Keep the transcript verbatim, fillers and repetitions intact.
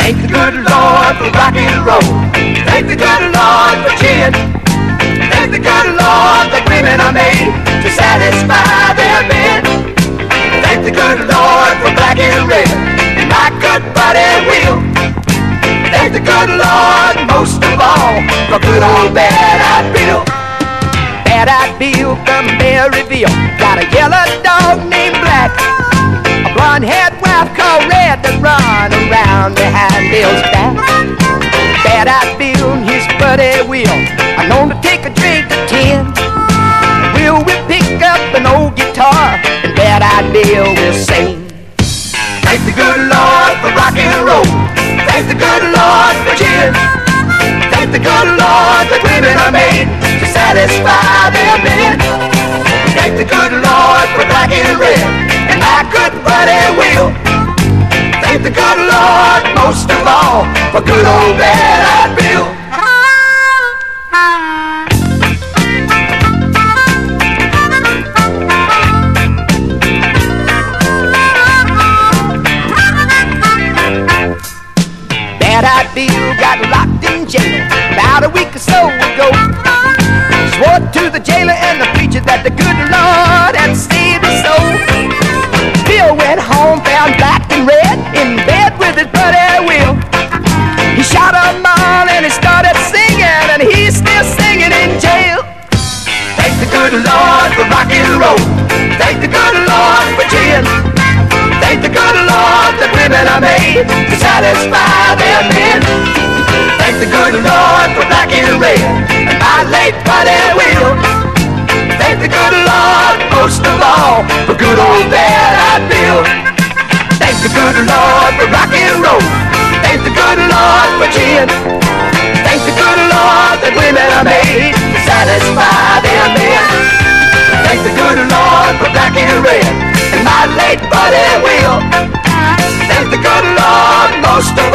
Thank the good Lord for rock and roll. Thank the good Lord for gin. Thank the good Lord that women are made to satisfy their men. Thank the good Lord for black and red and my good buddy Will. Thank the good Lord most of all for good old Bad-Eyed Bill. Bad-Eyed Bill from Maryville got a yellow dog named Black, a blonde-haired wife called Red that run around behind Bill's back. Bad-Eyed Bill and his buddy Will are known to take a drink to ten. Will will pick up an old guitar and Bad-Eyed Bill will sing. Thank the good Lord for rock and roll. Thank the good Lord for gin. Thank the good Lord that women are made to satisfy their men. Thank the good Lord for black and red and my good buddy Will. Thank the good Lord most of all for good old Bad-Eyed Bill. Bad-Eyed Bill got locked in jail about a week or so ago. Swore to the jailer and the preacher that the good Lord had saved his soul. Bill went home, found black and red in bed with his buddy Will. He shot them all and he started singing, and he's still singing in jail. Thank the good Lord for rock and roll. Thank the good Lord for gin. Thank the good Lord that women are made to satisfy their men. Thank the good Lord for black and red and my late buddy Will. Thank the good Lord most of all for good old Bad-Eyed Bill. Thank the good Lord for rock and roll. Thank the good Lord for gin. Thank the good Lord that women are made to satisfy their men. Thank the good Lord for black and red and my late buddy Will. Thank the good Lord most of